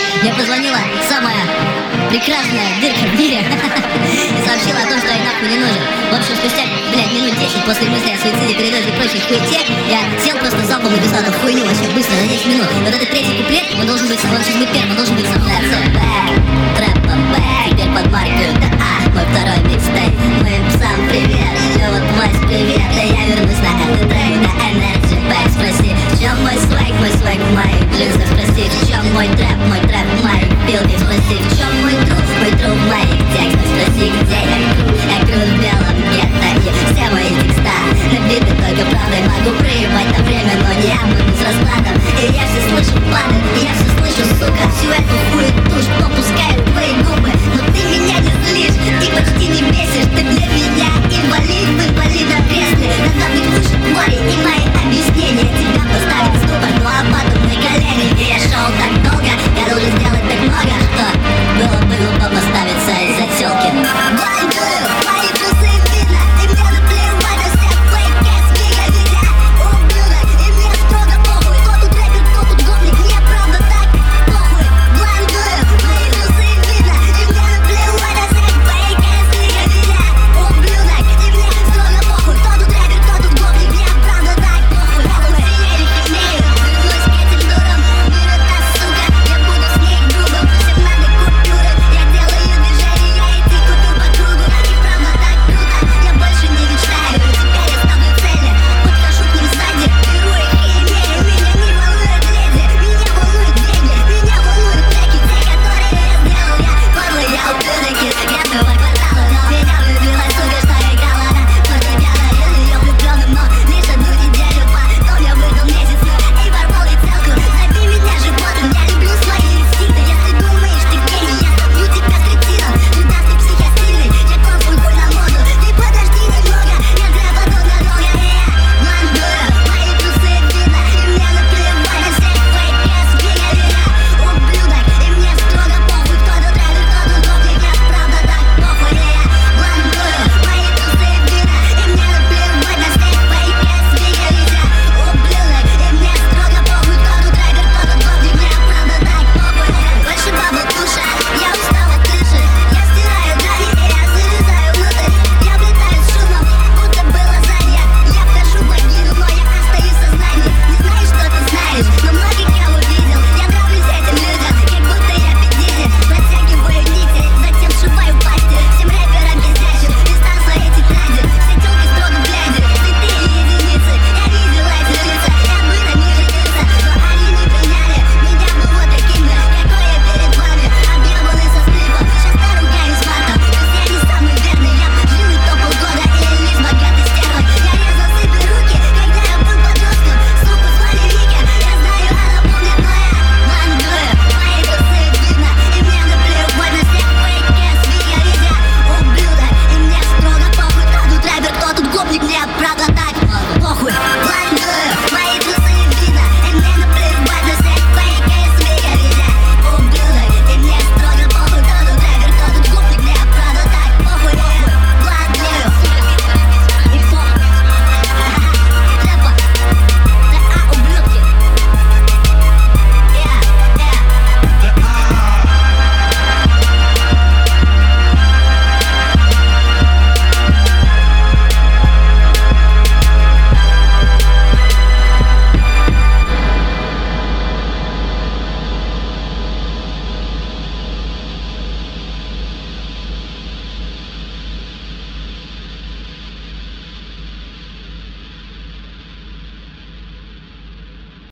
Мне позвонила самая прекрасная дырка в мире и сообщила о том, что я нахуй не нужен. В общем, спустя, минут 10 после мысли о суициде, передозе и прочей хуйте, я сел просто залпом и писал эту хуйню вообще быстро, за 10 минут. Вот этот третий куплет, он должен быть, он сейчас будет первым, он должен быть сам. Трэпа бэк, теперь под маркой ДА, мой второй микстейп. Моим псам привет, yo, вот Вась, привет. Да я вернусь на этот трек, на Energy Back. Спроси, в чем мой свайк в моих джинсах. Спроси, в чем мой трэп в моих билдах. Спроси, в чем мой труп в моих текстах. Спроси, где я крут в белом гетто. И все мои текста набиты только правдой. Могу проебать на время, но не обмануть с раскладом. И я все слышу, падаю